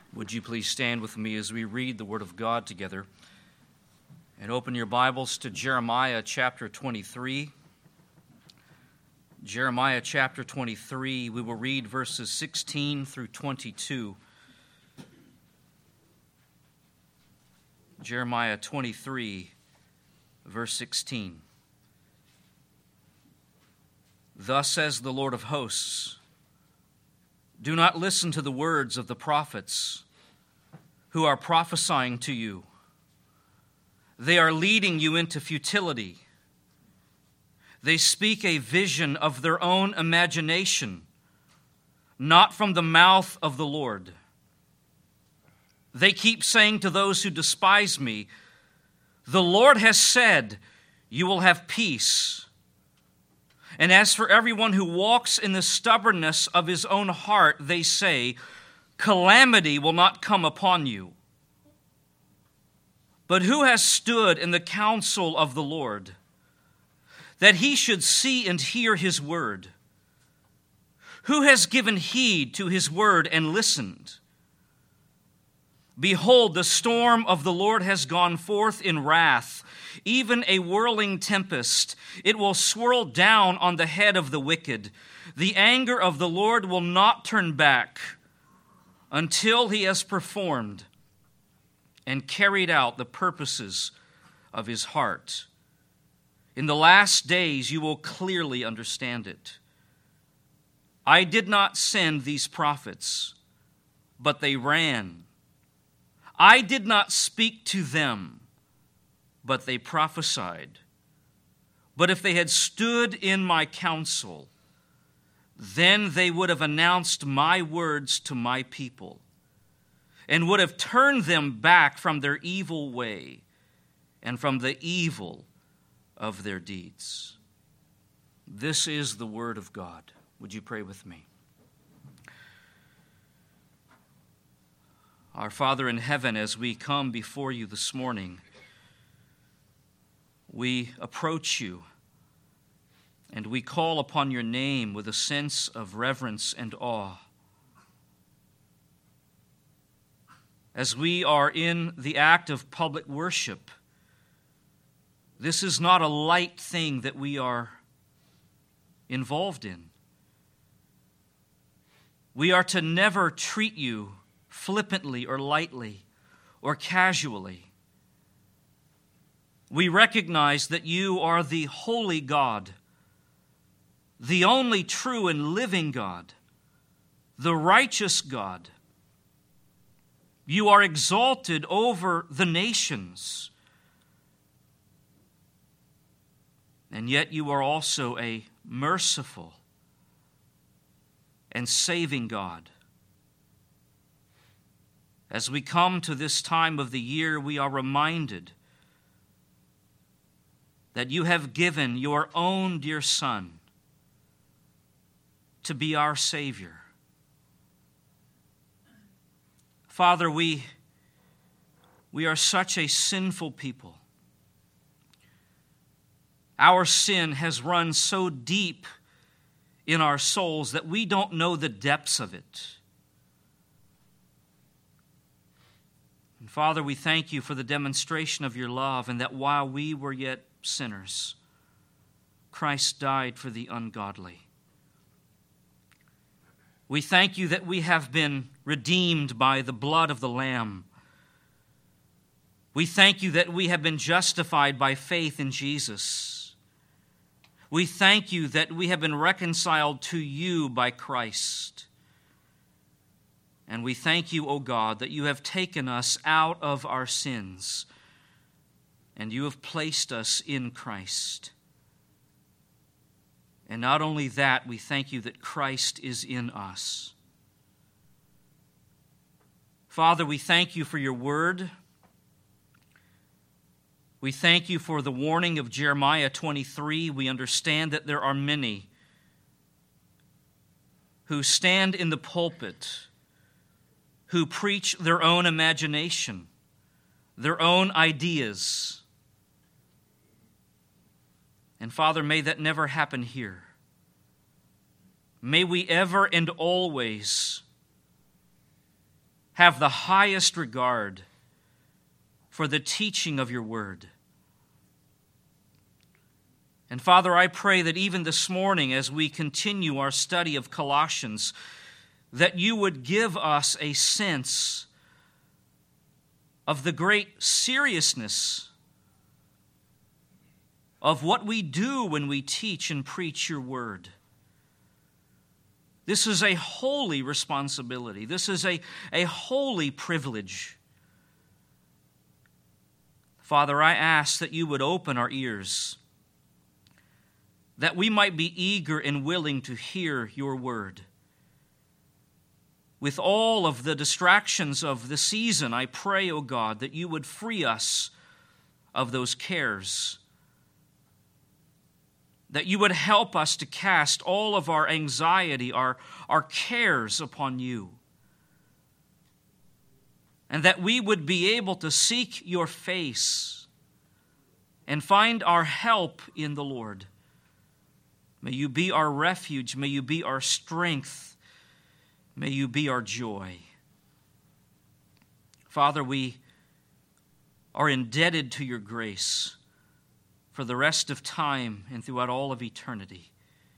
Would you please stand with me as we read the Word of God together, and open your Bibles to Jeremiah chapter 23. Jeremiah chapter 23, we will read verses 16 through 22. Jeremiah 23, verse 16. Thus says the Lord of hosts, do not listen to the words of the prophets who are prophesying to you. They are leading you into futility. They speak a vision of their own imagination, not from the mouth of the Lord. They keep saying to those who despise me, the Lord has said, you will have peace. And as for everyone who walks in the stubbornness of his own heart, they say, calamity will not come upon you. But who has stood in the counsel of the Lord, that he should see and hear his word? Who has given heed to his word and listened? Behold, the storm of the Lord has gone forth in wrath, even a whirling tempest. It will swirl down on the head of the wicked. The anger of the Lord will not turn back until he has performed and carried out the purposes of his heart. In the last days you will clearly understand it. I did not send these prophets, but they ran. I did not speak to them, but they prophesied. But if they had stood in my counsel, then they would have announced my words to my people and would have turned them back from their evil way and from the evil of their deeds. This is the word of God. Would you pray with me? Our Father in heaven, as we come before you this morning, we approach you and we call upon your name with a sense of reverence and awe. As we are in the act of public worship, this is not a light thing that we are involved in. We are to never treat you flippantly or lightly or casually. We recognize that you are the holy God, the only true and living God, the righteous God. You are exalted over the nations, and yet you are also a merciful and saving God. As we come to this time of the year, we are reminded that you have given your own dear Son to be our Savior. Father, we are such a sinful people. Our sin has run so deep in our souls that we don't know the depths of it. And Father, we thank you for the demonstration of your love, and that while we were yet sinners, Christ died for the ungodly. We thank you that we have been redeemed by the blood of the Lamb. We thank you that we have been justified by faith in Jesus. We thank you that we have been reconciled to you by Christ. And we thank you, O God, that you have taken us out of our sins and you have placed us in Christ. And not only that, we thank you that Christ is in us. Father, we thank you for your word. We thank you for the warning of Jeremiah 23. We understand that there are many who stand in the pulpit, who preach their own imagination, their own ideas. And Father, may that never happen here. May we ever and always have the highest regard for the teaching of your word. And Father, I pray that even this morning, as we continue our study of Colossians, that you would give us a sense of the great seriousness of what we do when we teach and preach your word. This is a holy responsibility. This is a holy privilege. Father, I ask that you would open our ears, that we might be eager and willing to hear your word. With all of the distractions of the season, I pray, O God, that you would free us of those cares, that you would help us to cast all of our anxiety, our cares upon you, and that we would be able to seek your face and find our help in the Lord. May you be our refuge. May you be our strength. May you be our joy. Father, we are indebted to your grace for the rest of time and throughout all of eternity.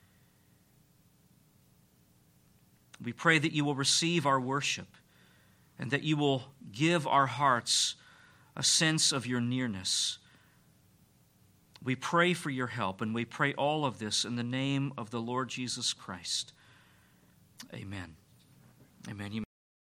We pray that you will receive our worship and that you will give our hearts a sense of your nearness. We pray for your help, and we pray all of this in the name of the Lord Jesus Christ. Amen. Amen. You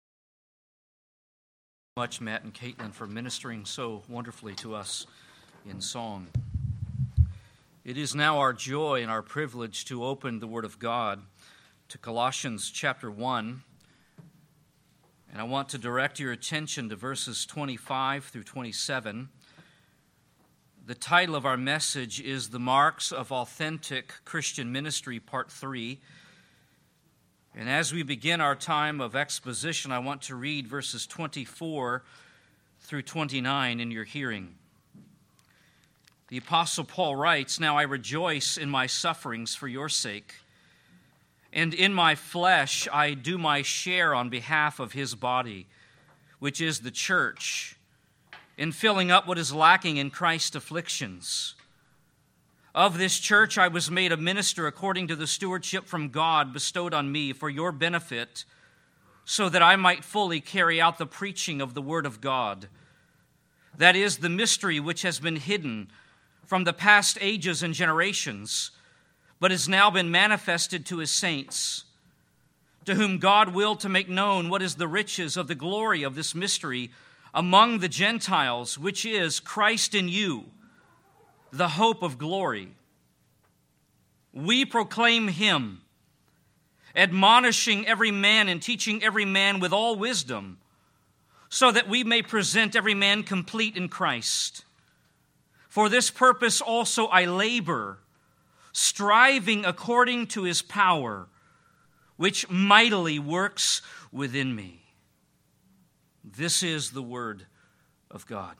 much, Matt and Caitlin, for ministering so wonderfully to us in song. It is now our joy and our privilege to open the Word of God to Colossians chapter 1. And I want to direct your attention to verses 25 through 27. The title of our message is The Marks of Authentic Christian Ministry, Part 3. And as we begin our time of exposition, I want to read verses 24 through 29 in your hearing. The Apostle Paul writes, "Now I rejoice in my sufferings for your sake, and in my flesh I do my share on behalf of his body, which is the church, in filling up what is lacking in Christ's afflictions. Of this church I was made a minister according to the stewardship from God bestowed on me for your benefit, so that I might fully carry out the preaching of the word of God. That is the mystery which has been hidden from the past ages and generations, but has now been manifested to his saints, to whom God willed to make known what is the riches of the glory of this mystery among the Gentiles, which is Christ in you, the hope of glory. We proclaim him, admonishing every man and teaching every man with all wisdom, so that we may present every man complete in Christ. For this purpose also I labor, striving according to his power, which mightily works within me." This is the word of God.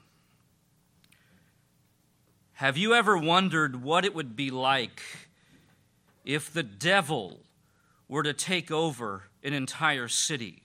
Have you ever wondered what it would be like if the devil were to take over an entire city?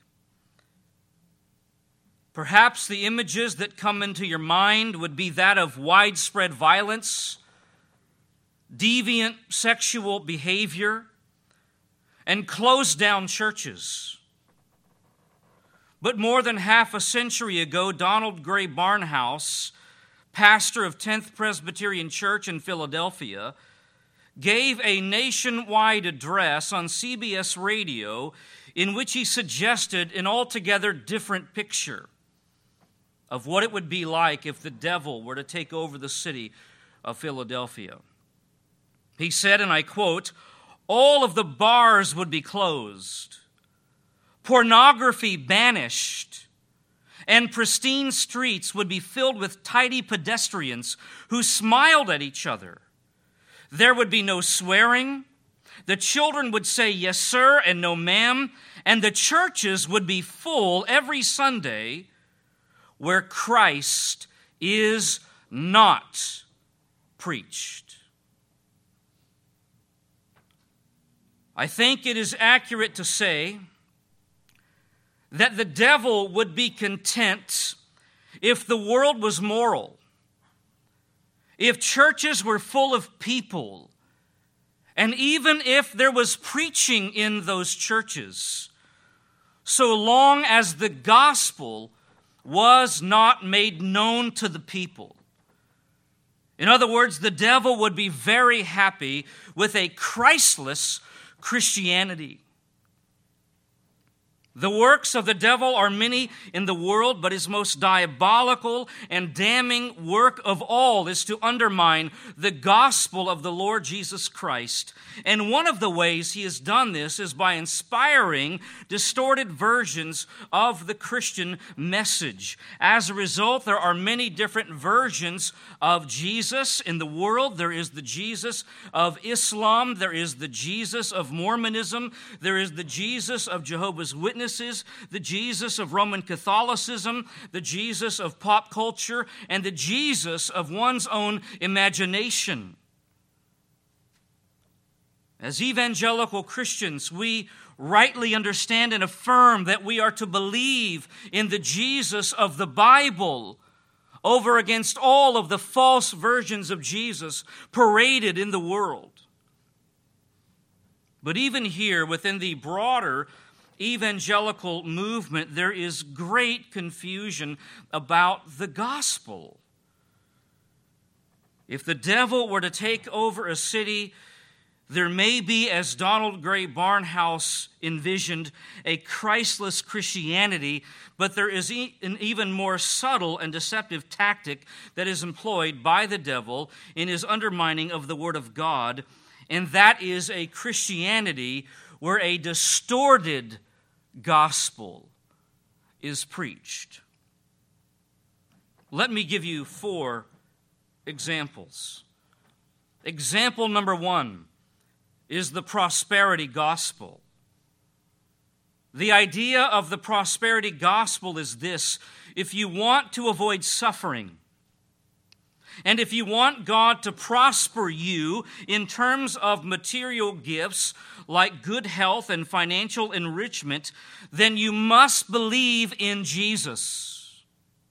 Perhaps the images that come into your mind would be that of widespread violence, deviant sexual behavior, and closed down churches. But more than half a century ago, Donald Gray Barnhouse, pastor of 10th Presbyterian Church in Philadelphia, gave a nationwide address on CBS Radio in which he suggested an altogether different picture of what it would be like if the devil were to take over the city of Philadelphia. He said, and I quote, "All of the bars would be closed, pornography banished, and pristine streets would be filled with tidy pedestrians who smiled at each other. There would be no swearing. The children would say yes, sir, and no, ma'am, and the churches would be full every Sunday where Christ is not preached." I think it is accurate to say that the devil would be content if the world was moral, if churches were full of people, and even if there was preaching in those churches, so long as the gospel was not made known to the people. In other words, the devil would be very happy with a Christless Christianity. The works of the devil are many in the world, but his most diabolical and damning work of all is to undermine the gospel of the Lord Jesus Christ. And one of the ways he has done this is by inspiring distorted versions of the Christian message. As a result, there are many different versions of Jesus in the world. There is the Jesus of Islam. There is the Jesus of Mormonism. There is the Jesus of Jehovah's Witnesses. The Jesus of Roman Catholicism, the Jesus of pop culture, and the Jesus of one's own imagination. As evangelical Christians, we rightly understand and affirm that we are to believe in the Jesus of the Bible over against all of the false versions of Jesus paraded in the world. But even here, within the broader evangelical movement, there is great confusion about the gospel. If the devil were to take over a city, there may be, as Donald Gray Barnhouse envisioned, a Christless Christianity, but there is an even more subtle and deceptive tactic that is employed by the devil in his undermining of the Word of God, and that is a Christianity where a distorted gospel is preached. Let me give you 4 examples. Example number 1 is the prosperity gospel. The idea of the prosperity gospel is this: if you want to avoid suffering, and if you want God to prosper you in terms of material gifts like good health and financial enrichment, then you must believe in Jesus.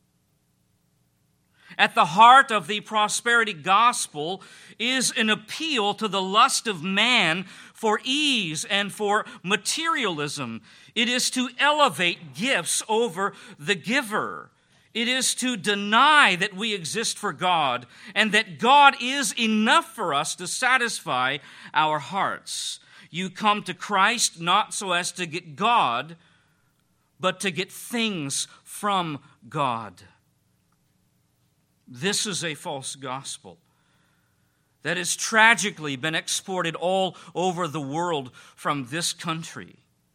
At the heart of the prosperity gospel is an appeal to the lust of man for ease and for materialism. It is to elevate gifts over the giver. It is to deny that we exist for God and that God is enough for us to satisfy our hearts. You come to Christ not so as to get God, but to get things from God. This is a false gospel that has tragically been exported all over the world from this country.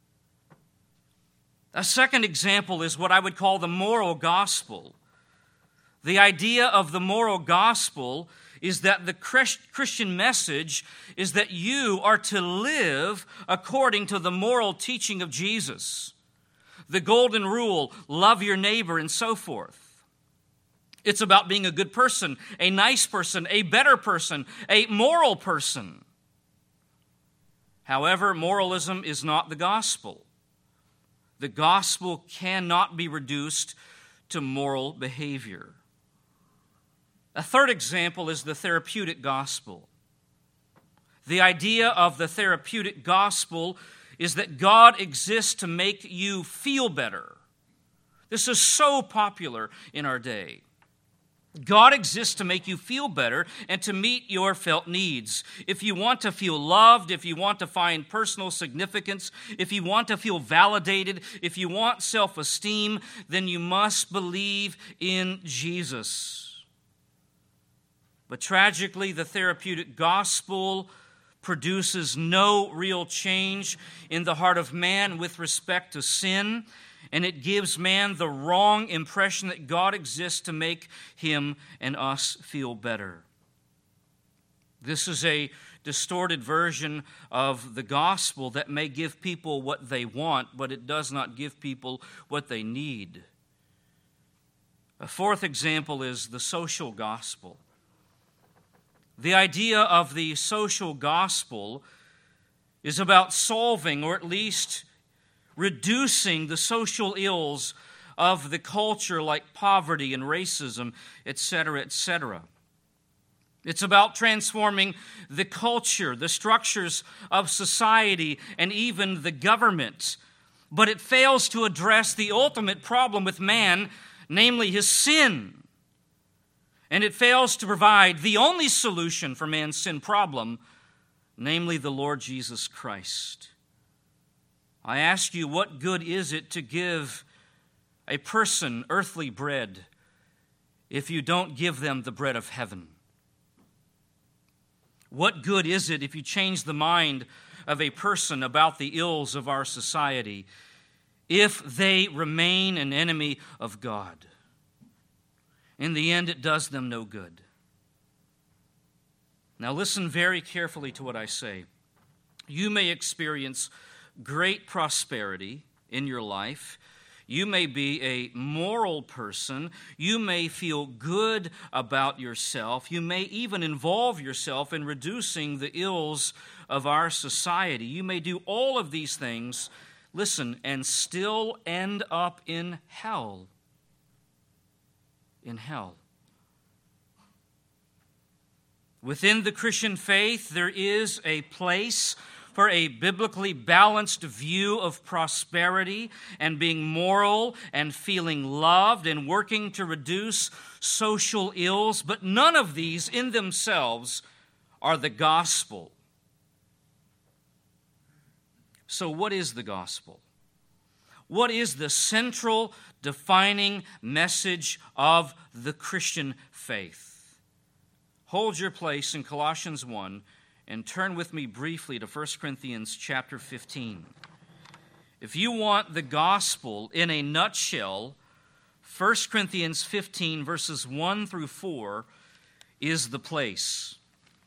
A second example is what I would call the moral gospel. The idea of the moral gospel is that the Christian message is that you are to live according to the moral teaching of Jesus. The golden rule, love your neighbor, and so forth. It's about being a good person, a nice person, a better person, a moral person. However, moralism is not the gospel. The gospel cannot be reduced to moral behavior. A third example is the therapeutic gospel. The idea of the therapeutic gospel is that God exists to make you feel better. This is so popular in our day. God exists to make you feel better and to meet your felt needs. If you want to feel loved, if you want to find personal significance, if you want to feel validated, if you want self-esteem, then you must believe in Jesus. But tragically, the therapeutic gospel produces no real change in the heart of man with respect to sin, and it gives man the wrong impression that God exists to make him and us feel better. This is a distorted version of the gospel that may give people what they want, but it does not give people what they need. A fourth example is the social gospel. The idea of the social gospel is about solving, or at least reducing the social ills of the culture like poverty and racism, etc., etc. It's about transforming the culture, the structures of society, and even the government. But it fails to address the ultimate problem with man, namely his sin. And it fails to provide the only solution for man's sin problem, namely the Lord Jesus Christ. I ask you, what good is it to give a person earthly bread if you don't give them the bread of heaven? What good is it if you change the mind of a person about the ills of our society if they remain an enemy of God? In the end, it does them no good. Now listen very carefully to what I say. You may experience great prosperity in your life. You may be a moral person. You may feel good about yourself. You may even involve yourself in reducing the ills of our society. You may do all of these things, listen, and still end up in hell. In hell. Within the Christian faith, there is a place for a biblically balanced view of prosperity and being moral and feeling loved and working to reduce social ills, but none of these in themselves are the gospel. So what is the gospel? What is the central defining message of the Christian faith? Hold your place in Colossians 1 and turn with me briefly to 1 Corinthians chapter 15. If you want the gospel in a nutshell, 1 Corinthians 15 verses 1 through 4 is the place.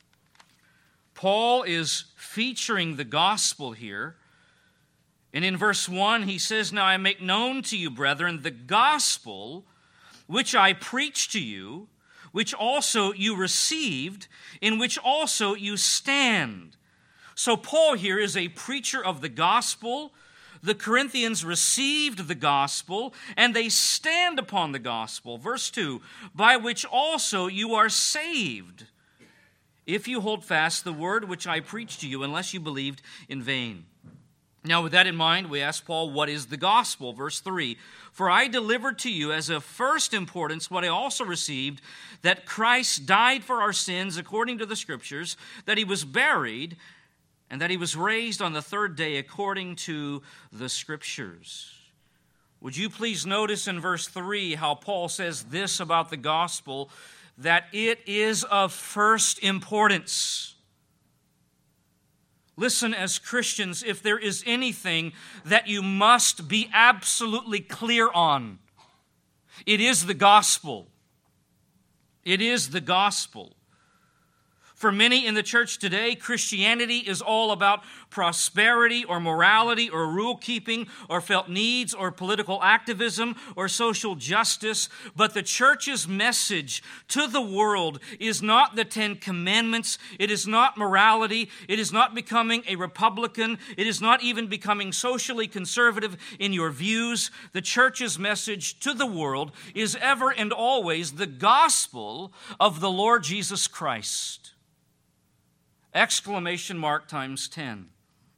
Paul is featuring the gospel here. And in verse 1, he says, "Now I make known to you, brethren, the gospel which I preached to you, which also you received, in which also you stand." So Paul here is a preacher of the gospel. The Corinthians received the gospel, and they stand upon the gospel. Verse 2, "By which also you are saved, if you hold fast the word which I preached to you, unless you believed in vain." Now, with that in mind, we ask Paul, what is the gospel? Verse 3, "For I delivered to you as of first importance what I also received, that Christ died for our sins according to the Scriptures, that he was buried, and that he was raised on the third day according to the Scriptures." Would you please notice in verse 3 how Paul says this about the gospel, that it is of first importance. Listen, as Christians, if there is anything that you must be absolutely clear on, it is the gospel. It is the gospel. For many in the church today, Christianity is all about prosperity or morality or rule-keeping or felt needs or political activism or social justice. But the church's message to the world is not the Ten Commandments. It is not morality. It is not becoming a Republican. It is not even becoming socially conservative in your views. The church's message to the world is ever and always the gospel of the Lord Jesus Christ. Exclamation mark times 10.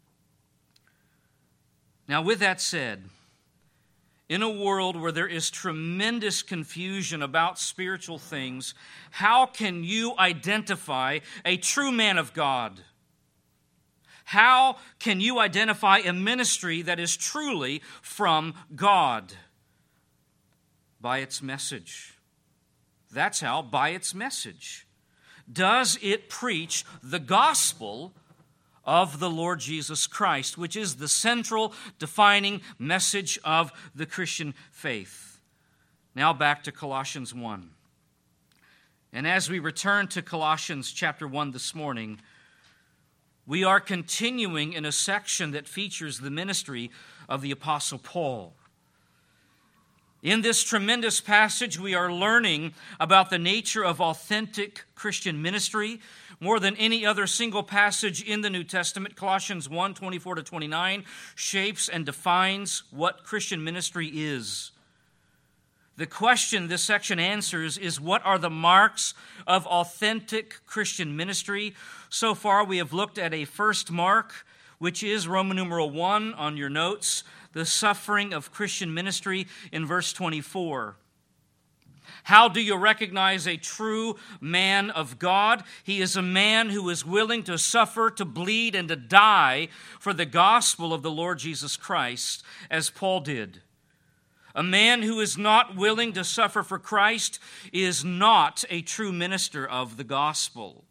Now, with that said, in a world where there is tremendous confusion about spiritual things, how can you identify a true man of God? How can you identify a ministry that is truly from God? By its message. That's how, by its message. Does it preach the gospel of the Lord Jesus Christ, which is the central defining message of the Christian faith? Now back to Colossians 1. And as we return to Colossians chapter 1 this morning, we are continuing in a section that features the ministry of the Apostle Paul. In this tremendous passage, we are learning about the nature of authentic Christian ministry. More than any other single passage in the New Testament, Colossians 1, 24-29 shapes and defines what Christian ministry is. The question this section answers is, what are the marks of authentic Christian ministry? So far, we have looked at a first mark, which is Roman numeral 1 on your notes, the suffering of Christian ministry in verse 24. How do you recognize a true man of God? He is a man who is willing to suffer, to bleed, and to die for the gospel of the Lord Jesus Christ, as Paul did. A man who is not willing to suffer for Christ is not a true minister of the gospel.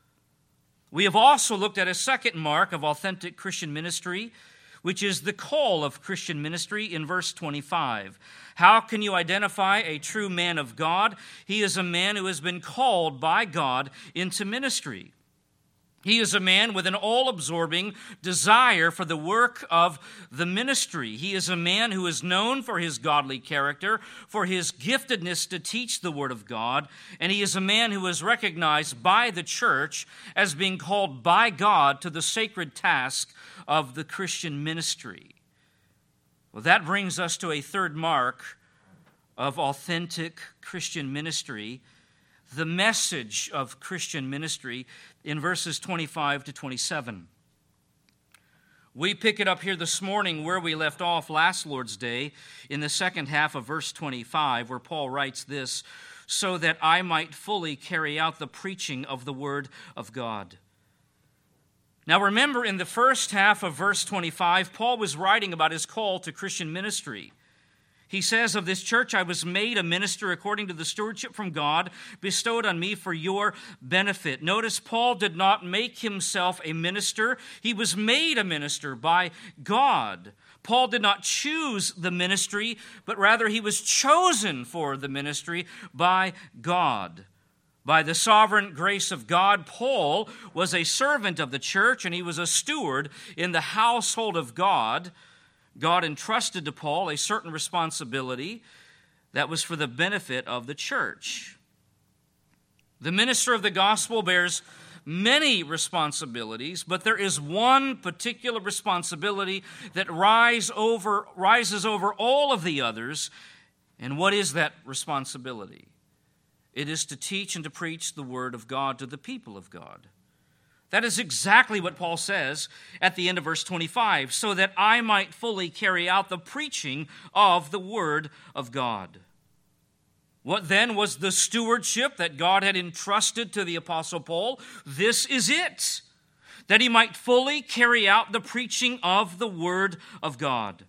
We have also looked at a second mark of authentic Christian ministry, which is the call of Christian ministry in verse 25. How can you identify a true man of God? He is a man who has been called by God into ministry. He is a man with an all-absorbing desire for the work of the ministry. He is a man who is known for his godly character, for his giftedness to teach the Word of God, and he is a man who is recognized by the church as being called by God to the sacred task of the Christian ministry. Well, that brings us to a third mark of authentic Christian ministry, the message of Christian ministry in verses 25 to 27. We pick it up here this morning where we left off last Lord's Day in the second half of verse 25, where Paul writes this, so that I might fully carry out the preaching of the word of God. Now remember, in the first half of verse 25, Paul was writing about his call to Christian ministry. He says, of this church I was made a minister according to the stewardship from God bestowed on me for your benefit. Notice Paul did not make himself a minister. He was made a minister by God. Paul did not choose the ministry, but rather he was chosen for the ministry by God. By the sovereign grace of God, Paul was a servant of the church and he was a steward in the household of God. God entrusted to Paul a certain responsibility that was for the benefit of the church. The minister of the gospel bears many responsibilities, but there is one particular responsibility that rises over all of the others. And what is that responsibility? It is to teach and to preach the word of God to the people of God. That is exactly what Paul says at the end of verse 25, so that I might fully carry out the preaching of the word of God. What then was the stewardship that God had entrusted to the Apostle Paul? This is it, that he might fully carry out the preaching of the word of God.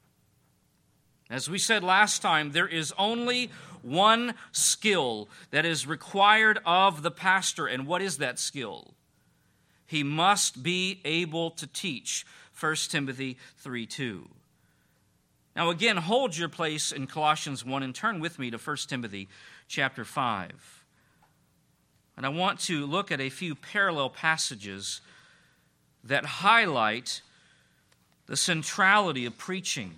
As we said last time, there is only one skill that is required of the pastor, and what is that skill? He must be able to teach, 1 Timothy 3:2. Now again, hold your place in Colossians 1 and turn with me to 1 Timothy chapter 5. And I want to look at a few parallel passages that highlight the centrality of preaching.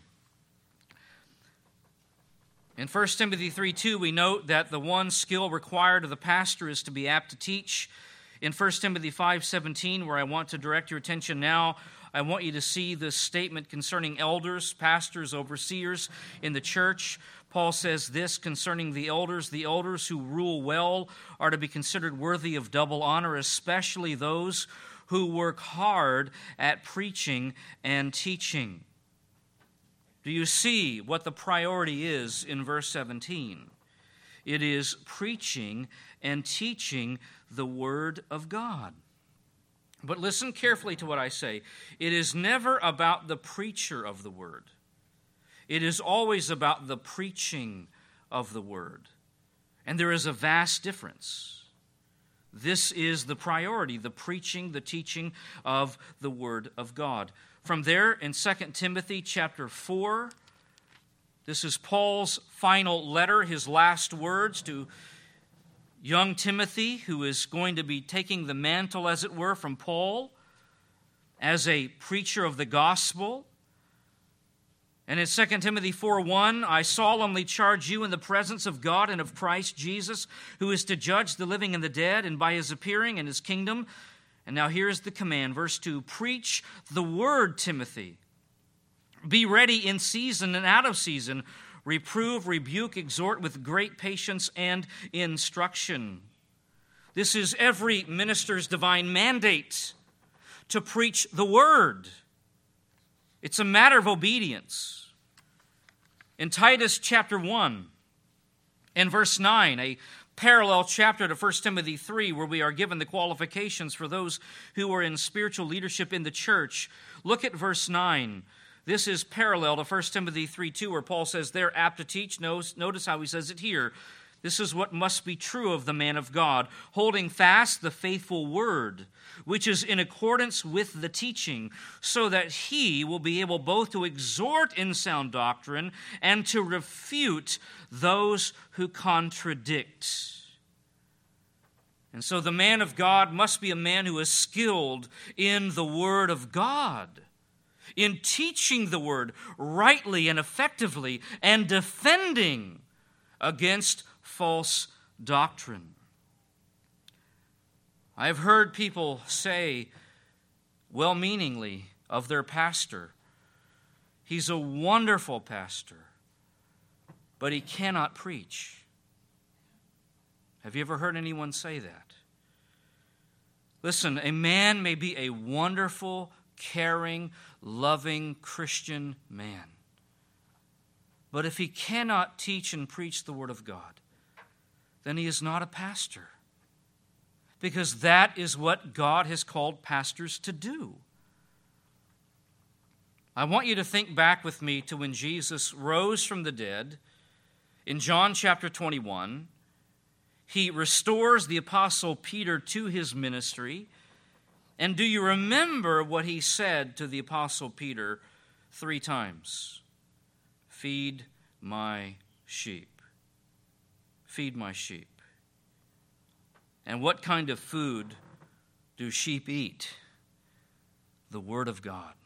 In 1 Timothy 3:2, we note that the one skill required of the pastor is to be apt to teach. In 1 Timothy 5:17, where I want to direct your attention now, I want you to see this statement concerning elders, pastors, overseers in the church. Paul says this concerning the elders who rule well are to be considered worthy of double honor, especially those who work hard at preaching and teaching. Do you see what the priority is in verse 17? It is preaching and teaching the Word of God. But listen carefully to what I say. It is never about the preacher of the Word. It is always about the preaching of the Word. And there is a vast difference. This is the priority, the preaching, the teaching of the Word of God. From there, in 2 Timothy chapter 4, this is Paul's final letter, his last words to young Timothy, who is going to be taking the mantle, as it were, from Paul as a preacher of the gospel. And in 2 Timothy 4:1, I solemnly charge you in the presence of God and of Christ Jesus, who is to judge the living and the dead, and by his appearing in his kingdom. And now here's the command, verse 2, preach the word, Timothy. Be ready in season and out of season. Reprove, rebuke, exhort with great patience and instruction. This is every minister's divine mandate, to preach the word. It's a matter of obedience. In Titus chapter 1 and verse 9, a parallel chapter to 1 Timothy 3, where we are given the qualifications for those who are in spiritual leadership in the church. Look at verse 9. This is parallel to 1 Timothy 3:2, where Paul says they're apt to teach. Notice how he says it here. This is what must be true of the man of God, holding fast the faithful word, which is in accordance with the teaching, so that he will be able both to exhort in sound doctrine and to refute those who contradict. And so the man of God must be a man who is skilled in the word of God, in teaching the word rightly and effectively, and defending against false doctrine. I've heard people say, well-meaningly, of their pastor, he's a wonderful pastor, but he cannot preach. Have you ever heard anyone say that? Listen, a man may be a wonderful, caring, loving Christian man, but if he cannot teach and preach the Word of God, then he is not a pastor, because that is what God has called pastors to do. I want you to think back with me to when Jesus rose from the dead. In John chapter 21, he restores the apostle Peter to his ministry. And do you remember what he said to the apostle Peter 3 times? Feed my sheep. Feed my sheep. And what kind of food do sheep eat? The Word of God.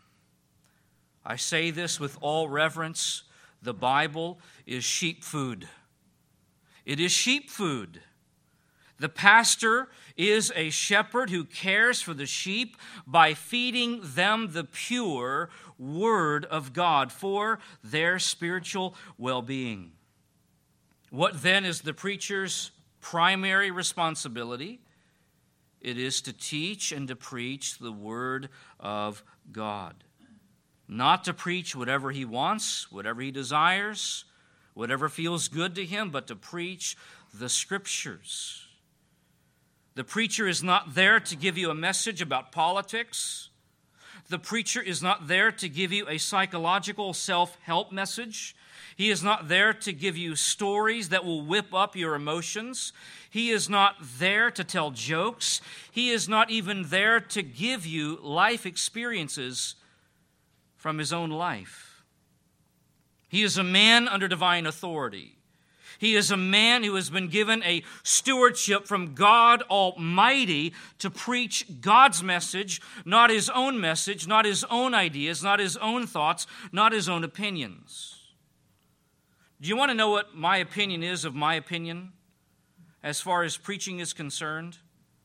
I say this with all reverence. The Bible is sheep food. It is sheep food. The pastor is a shepherd who cares for the sheep by feeding them the pure Word of God for their spiritual well-being. What then is the preacher's primary responsibility? It is to teach and to preach the Word of God. Not to preach whatever he wants, whatever he desires, whatever feels good to him, but to preach the Scriptures. The preacher is not there to give you a message about politics. The preacher is not there to give you a psychological self-help message. He is not there to give you stories that will whip up your emotions. He is not there to tell jokes. He is not even there to give you life experiences from his own life. He is a man under divine authority. He is a man who has been given a stewardship from God Almighty to preach God's message, not his own message, not his own ideas, not his own thoughts, not his own opinions. Do you want to know what my opinion is of my opinion as far as preaching is concerned?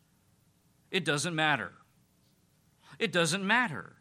It doesn't matter. It doesn't matter.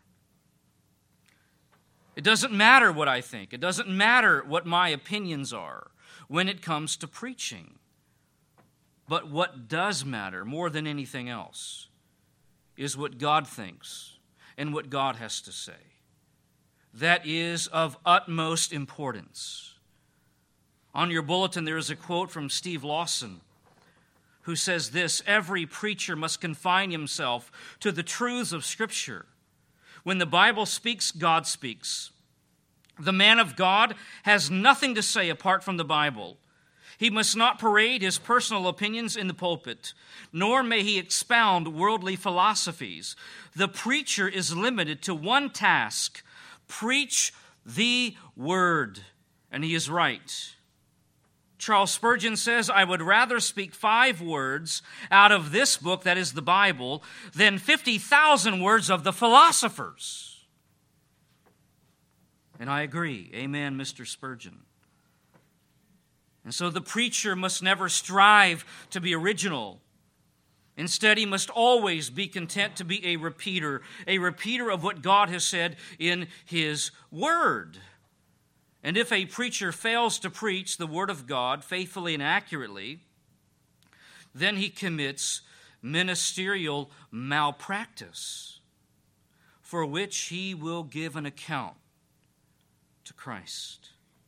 It doesn't matter what I think. It doesn't matter what my opinions are when it comes to preaching. But what does matter more than anything else is what God thinks and what God has to say. That is of utmost importance. On your bulletin, there is a quote from Steve Lawson, who says this: every preacher must confine himself to the truths of Scripture. When the Bible speaks, God speaks. The man of God has nothing to say apart from the Bible. He must not parade his personal opinions in the pulpit, nor may he expound worldly philosophies. The preacher is limited to one task: preach the word. And he is right. Charles Spurgeon says, I would rather speak 5 words out of this book, that is the Bible, than 50,000 words of the philosophers. And I agree. Amen, Mr. Spurgeon. And so the preacher must never strive to be original. Instead, he must always be content to be a repeater of what God has said in His Word. And if a preacher fails to preach the Word of God faithfully and accurately, then he commits ministerial malpractice, for which he will give an account to Christ.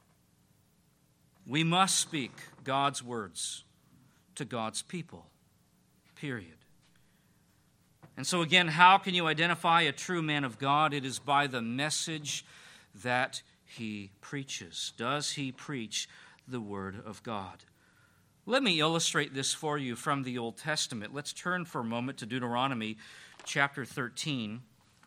We must speak God's words to God's people, period. And so again, how can you identify a true man of God? It is by the message that he preaches. Does he preach the Word of God? Let me illustrate this for you from the Old Testament. Let's turn for a moment to Deuteronomy chapter 13.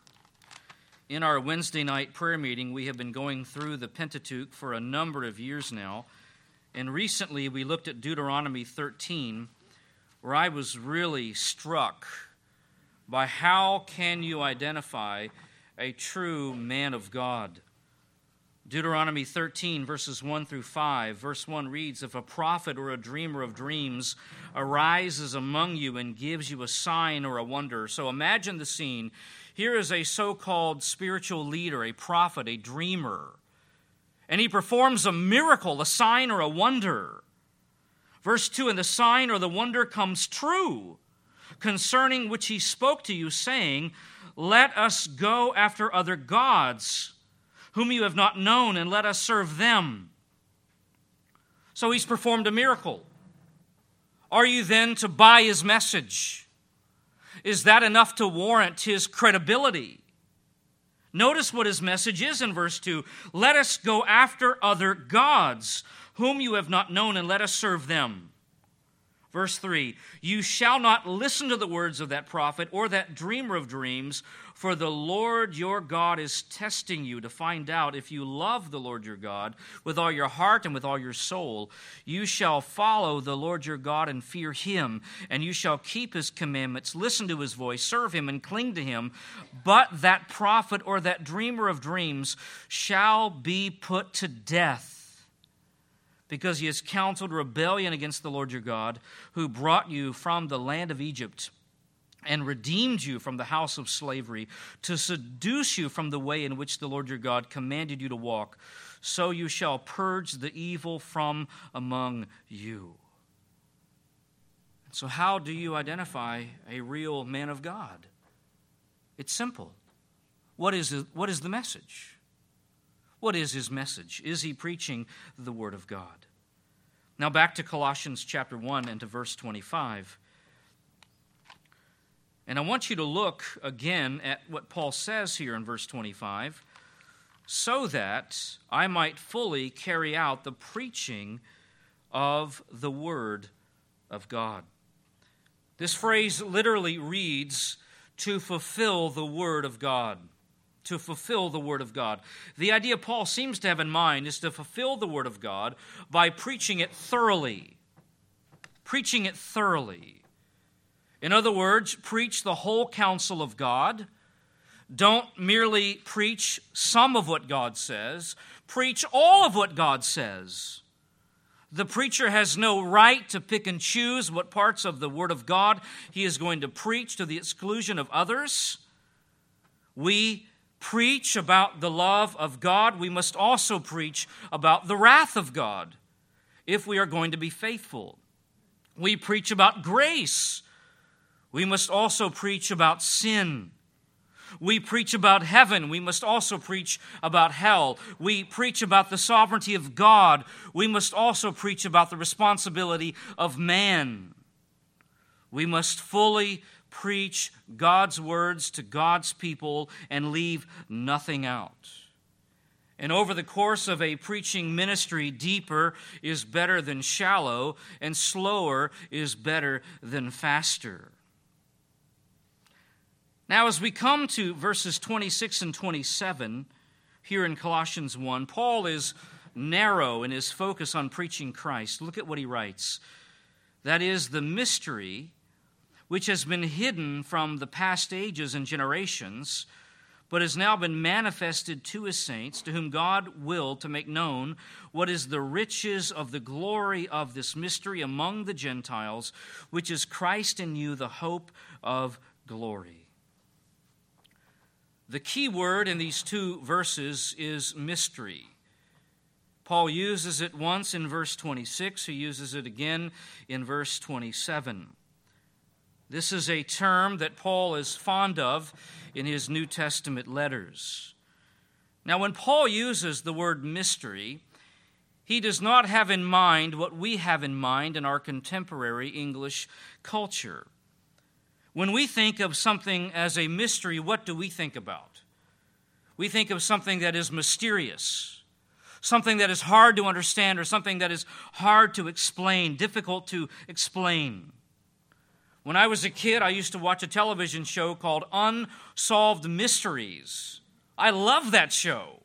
In our Wednesday night prayer meeting, we have been going through the Pentateuch for a number of years now. And recently we looked at Deuteronomy 13, where I was really struck by how can you identify a true man of God. Deuteronomy 13, verses 1 through 5. Verse 1 reads, "If a prophet or a dreamer of dreams arises among you and gives you a sign or a wonder." So imagine the scene. Here is a so-called spiritual leader, a prophet, a dreamer. And he performs a miracle, a sign or a wonder. Verse 2, "And the sign or the wonder comes true, concerning which he spoke to you, saying, Let us go after other gods, whom you have not known, and let us serve them." So he's performed a miracle. Are you then to buy his message? Is that enough to warrant his credibility? Notice what his message is in verse 2. "Let us go after other gods, whom you have not known, and let us serve them." Verse 3, "You shall not listen to the words of that prophet or that dreamer of dreams, for the Lord your God is testing you to find out if you love the Lord your God with all your heart and with all your soul. You shall follow the Lord your God and fear him, and you shall keep his commandments, listen to his voice, serve him, and cling to him. But that prophet or that dreamer of dreams shall be put to death, because he has counseled rebellion against the Lord your God, who brought you from the land of Egypt and redeemed you from the house of slavery, to seduce you from the way in which the Lord your God commanded you to walk. So you shall purge the evil from among you." So how do you identify a real man of God? It's simple. What is the message? What is his message? Is he preaching the Word of God? Now back to Colossians chapter 1 and to verse 25. And I want you to look again at what Paul says here in verse 25. "So that I might fully carry out the preaching of the Word of God." This phrase literally reads, "to fulfill the Word of God." To fulfill the Word of God. The idea Paul seems to have in mind is to fulfill the Word of God by preaching it thoroughly. Preaching it thoroughly. In other words, preach the whole counsel of God. Don't merely preach some of what God says. Preach all of what God says. The preacher has no right to pick and choose what parts of the Word of God he is going to preach to the exclusion of others. We preach about the love of God, we must also preach about the wrath of God if we are going to be faithful. We preach about grace. We must also preach about sin. We preach about heaven. We must also preach about hell. We preach about the sovereignty of God. We must also preach about the responsibility of man. We must fully preach God's words to God's people and leave nothing out. And over the course of a preaching ministry, deeper is better than shallow, and slower is better than faster. Now, as we come to verses 26 and 27 here in Colossians 1, Paul is narrow in his focus on preaching Christ. Look at what he writes. "That is the mystery which has been hidden from the past ages and generations, but has now been manifested to his saints, to whom God willed to make known what is the riches of the glory of this mystery among the Gentiles, which is Christ in you, the hope of glory. The key word in these two verses is mystery. Paul uses it once in verse 26. He uses it again in verse 27. This is a term that Paul is fond of in his New Testament letters. Now, when Paul uses the word mystery, he does not have in mind what we have in mind in our contemporary English culture. When we think of something as a mystery, what do we think about? We think of something that is mysterious, something that is hard to understand, or something that is hard to explain, difficult to explain. When I was a kid, I used to watch a television show called Unsolved Mysteries. I love that show.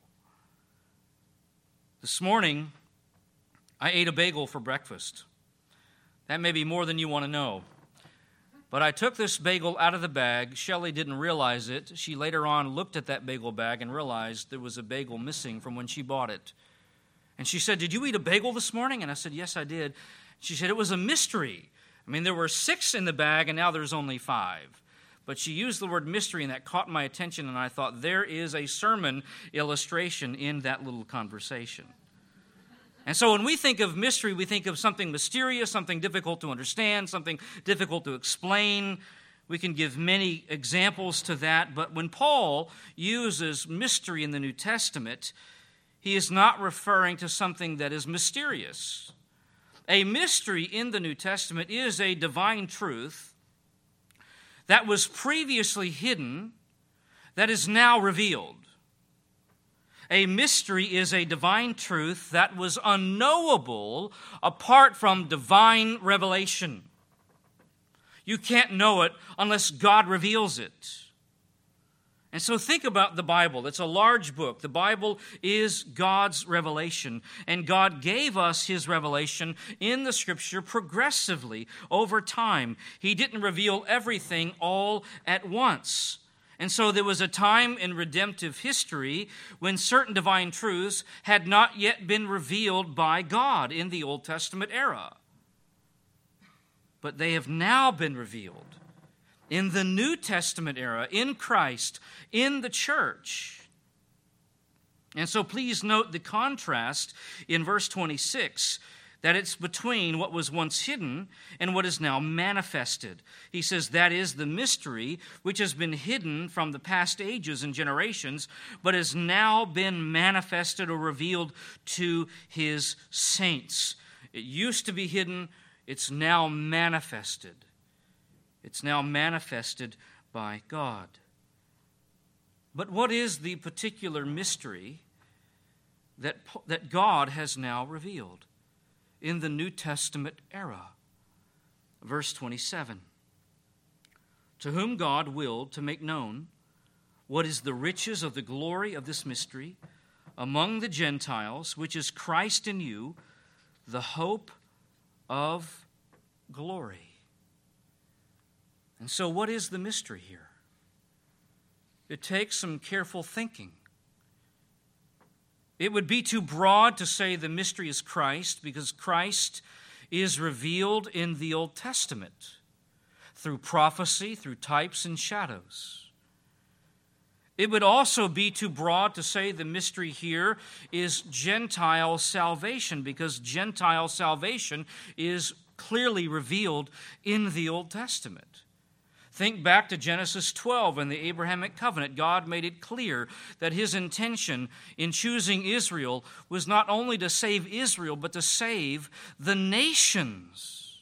This morning, I ate a bagel for breakfast. That may be more than you want to know. But I took this bagel out of the bag. Shelley didn't realize it. She later on looked at that bagel bag and realized there was a bagel missing from when she bought it. And she said, "Did you eat a bagel this morning?" And I said, "Yes, I did." She said, "It was a mystery. I mean, there were 6 in the bag, and now there's only 5. But she used the word mystery, and that caught my attention, and I thought, there is a sermon illustration in that little conversation. And so when we think of mystery, we think of something mysterious, something difficult to understand, something difficult to explain. We can give many examples to that, but when Paul uses mystery in the New Testament, he is not referring to something that is mysterious. A mystery in the New Testament is a divine truth that was previously hidden, that is now revealed. A mystery is a divine truth that was unknowable apart from divine revelation. You can't know it unless God reveals it. And so think about the Bible. It's a large book. The Bible is God's revelation, and God gave us His revelation in the Scripture progressively over time. He didn't reveal everything all at once. And so there was a time in redemptive history when certain divine truths had not yet been revealed by God in the Old Testament era. But they have now been revealed in the New Testament era, in Christ, in the church. And so please note the contrast in verse 26, that it's between what was once hidden and what is now manifested. He says that is the mystery which has been hidden from the past ages and generations, but has now been manifested or revealed to His saints. It used to be hidden, it's now manifested. It's now manifested by God. But what is the particular mystery that God has now revealed in the New Testament era? Verse 27. To whom God willed to make known what is the riches of the glory of this mystery among the Gentiles, which is Christ in you, the hope of glory. And so what is the mystery here? It takes some careful thinking. It would be too broad to say the mystery is Christ, because Christ is revealed in the Old Testament through prophecy, through types and shadows. It would also be too broad to say the mystery here is Gentile salvation, because Gentile salvation is clearly revealed in the Old Testament. Think back to Genesis 12 and the Abrahamic covenant. God made it clear that His intention in choosing Israel was not only to save Israel, but to save the nations.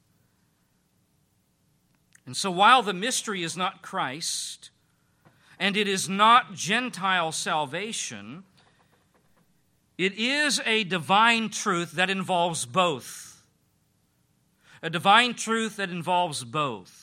And so while the mystery is not Christ, and it is not Gentile salvation, it is a divine truth that involves both. A divine truth that involves both.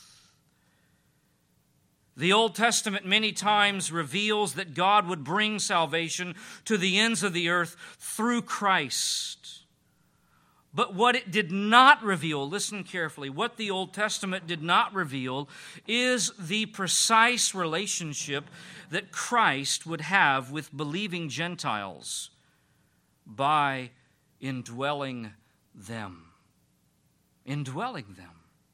The Old Testament many times reveals that God would bring salvation to the ends of the earth through Christ. But what it did not reveal, listen carefully, what the Old Testament did not reveal is the precise relationship that Christ would have with believing Gentiles by indwelling them. Indwelling them.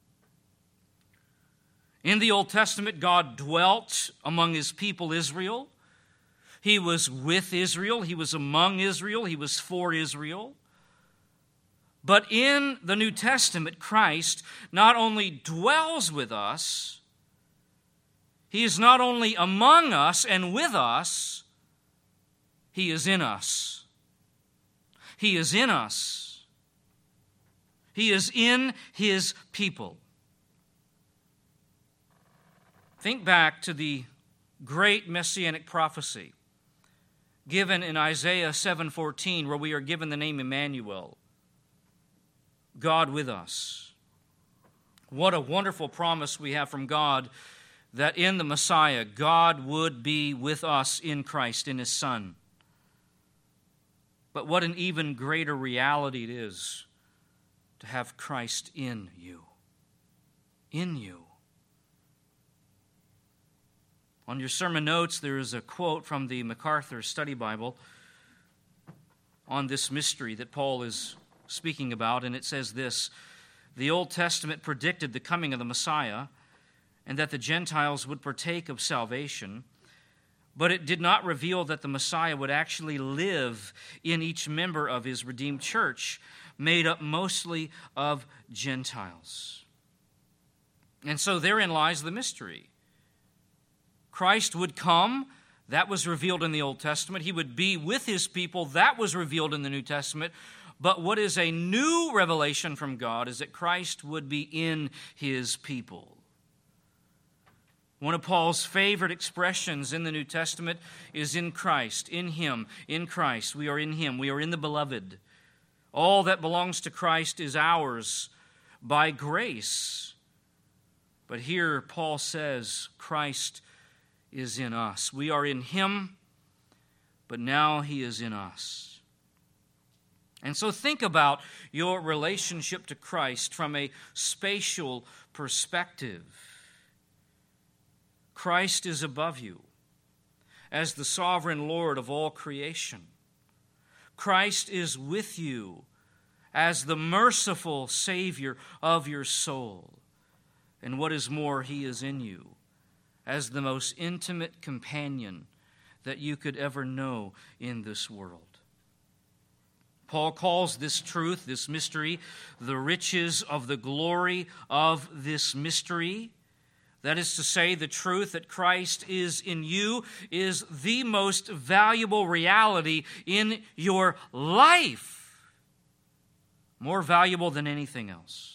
In the Old Testament, God dwelt among his people Israel. He was with Israel. He was among Israel. He was for Israel. But in the New Testament, Christ not only dwells with us, he is not only among us and with us, he is in us. He is in us. He is in his people. Think back to the great messianic prophecy given in Isaiah 7:14, where we are given the name Emmanuel, God with us. What a wonderful promise we have from God that in the Messiah, God would be with us in Christ, in his Son. But what an even greater reality it is to have Christ in you. In you. On your sermon notes, there is a quote from the MacArthur Study Bible on this mystery that Paul is speaking about, and it says this: the Old Testament predicted the coming of the Messiah and that the Gentiles would partake of salvation, but it did not reveal that the Messiah would actually live in each member of his redeemed church, made up mostly of Gentiles. And so therein lies the mystery. Christ would come, that was revealed in the Old Testament. He would be with his people, that was revealed in the New Testament. But what is a new revelation from God is that Christ would be in his people. One of Paul's favorite expressions in the New Testament is in Christ, in him, in Christ. We are in him, we are in the beloved. All that belongs to Christ is ours by grace. But here Paul says Christ is in us. We are in him, but now he is in us. And so think about your relationship to Christ from a spatial perspective. Christ is above you as the sovereign Lord of all creation. Christ is with you as the merciful Savior of your soul. And what is more, he is in you as the most intimate companion that you could ever know in this world. Paul calls this truth, this mystery, the riches of the glory of this mystery. That is to say, the truth that Christ is in you is the most valuable reality in your life, more valuable than anything else.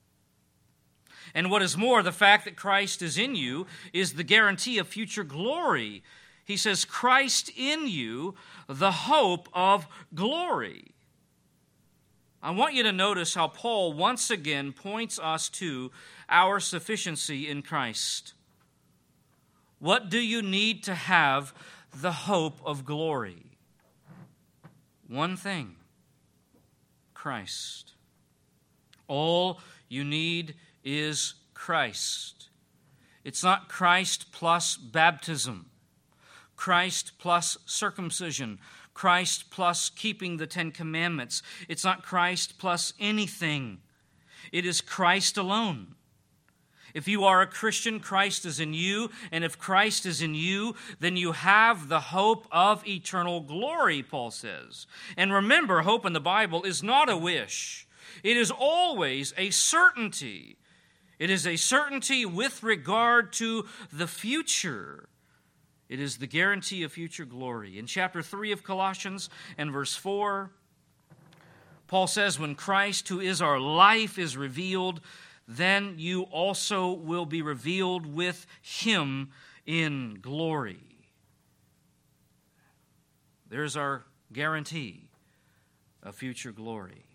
And what is more, the fact that Christ is in you is the guarantee of future glory. He says, Christ in you, the hope of glory. I want you to notice how Paul once again points us to our sufficiency in Christ. What do you need to have the hope of glory? One thing: Christ. All you need is Christ. It's not Christ plus baptism, Christ plus circumcision, Christ plus keeping the Ten Commandments. It's not Christ plus anything. It is Christ alone. If you are a Christian, Christ is in you, and if Christ is in you, then you have the hope of eternal glory, Paul says. And remember, hope in the Bible is not a wish. It is always a certainty. It is a certainty with regard to the future. It is the guarantee of future glory. In chapter 3 of Colossians and verse 4, Paul says, when Christ, who is our life, is revealed, then you also will be revealed with him in glory. There's our guarantee of future glory.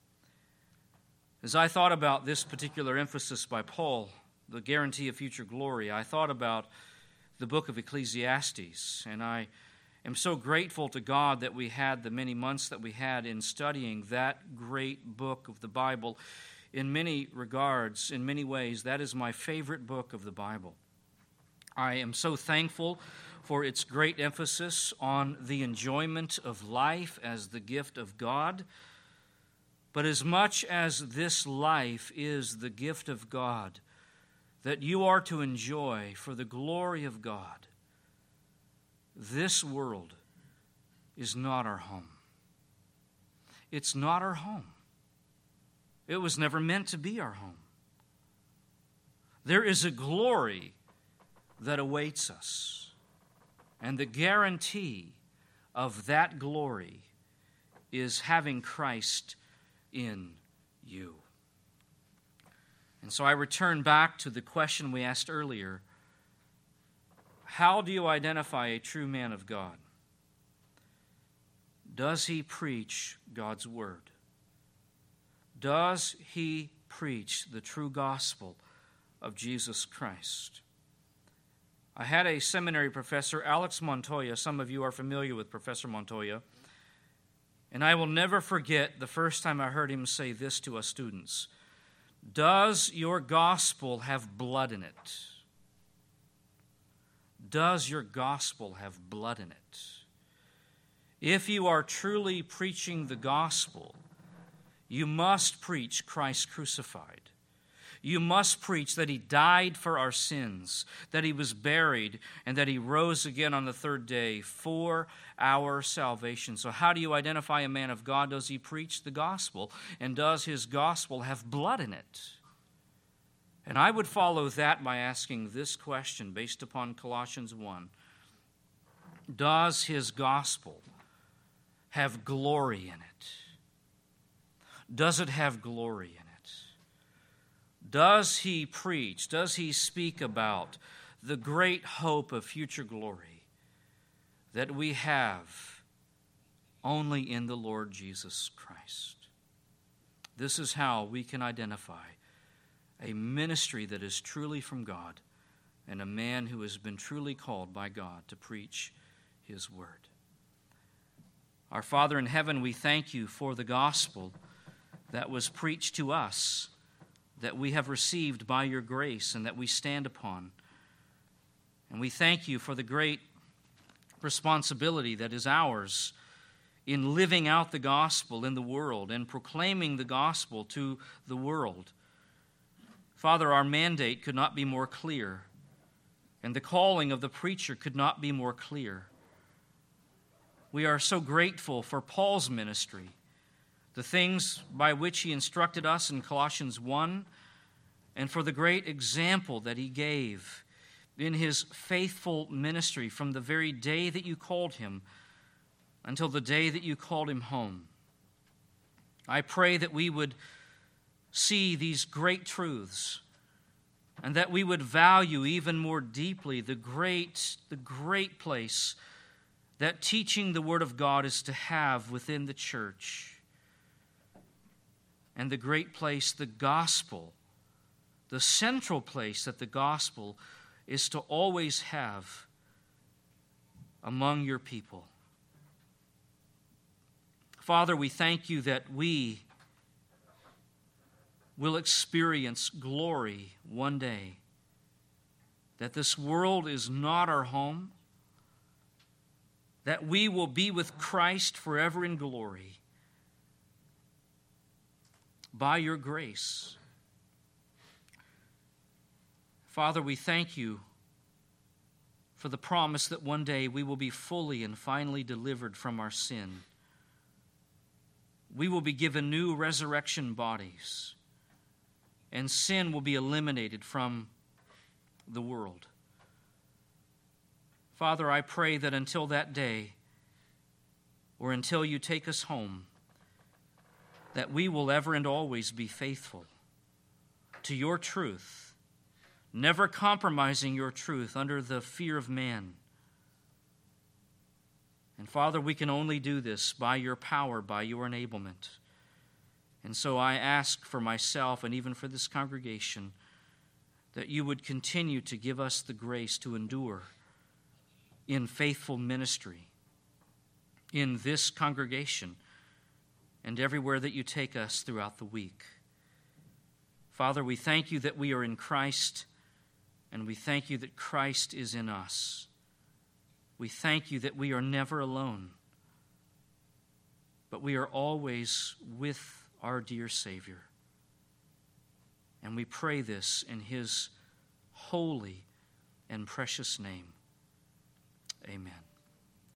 As I thought about this particular emphasis by Paul, the guarantee of future glory, I thought about the book of Ecclesiastes, and I am so grateful to God that we had the many months that we had in studying that great book of the Bible. In many regards, in many ways, that is my favorite book of the Bible. I am so thankful for its great emphasis on the enjoyment of life as the gift of God. But as much as this life is the gift of God that you are to enjoy for the glory of God, this world is not our home. It's not our home. It was never meant to be our home. There is a glory that awaits us, and the guarantee of that glory is having Christ in you. And so I return back to the question we asked earlier: how do you identify a true man of God? Does he preach God's word? Does he preach the true gospel of Jesus Christ? I had a seminary professor, Alex Montoya. Some of you are familiar with Professor Montoya. And I will never forget the first time I heard him say this to us students: does your gospel have blood in it? Does your gospel have blood in it? If you are truly preaching the gospel, you must preach Christ crucified. You must preach that he died for our sins, that he was buried, and that he rose again on the third day for our salvation. So how do you identify a man of God? Does he preach the gospel? And does his gospel have blood in it? And I would follow that by asking this question based upon Colossians 1. Does his gospel have glory in it? Does it have glory in it? Does he preach? Does he speak about the great hope of future glory that we have only in the Lord Jesus Christ? This is how we can identify a ministry that is truly from God and a man who has been truly called by God to preach his word. Our Father in heaven, we thank you for the gospel that was preached to us, that we have received by your grace and that we stand upon. And we thank you for the great responsibility that is ours in living out the gospel in the world and proclaiming the gospel to the world. Father, our mandate could not be more clear, and the calling of the preacher could not be more clear. We are so grateful for Paul's ministry, the things by which he instructed us in Colossians 1, and for the great example that he gave in his faithful ministry from the very day that you called him until the day that you called him home. I pray that we would see these great truths and that we would value even more deeply the great place that teaching the Word of God is to have within the church, and the great place the gospel, the central place that the gospel is to always have among your people. Father, we thank you that we will experience glory one day, that this world is not our home, that we will be with Christ forever in glory by your grace. Father, we thank you for the promise that one day we will be fully and finally delivered from our sin. We will be given new resurrection bodies, and sin will be eliminated from the world. Father, I pray that until that day, or until you take us home, that we will ever and always be faithful to your truth, never compromising your truth under the fear of man. And Father, we can only do this by your power, by your enablement. And so I ask for myself and even for this congregation that you would continue to give us the grace to endure in faithful ministry in this congregation and everywhere that you take us throughout the week. Father, we thank you that we are in Christ, and we thank you that Christ is in us. We thank you that we are never alone, but we are always with our dear Savior. And we pray this in his holy and precious name. Amen.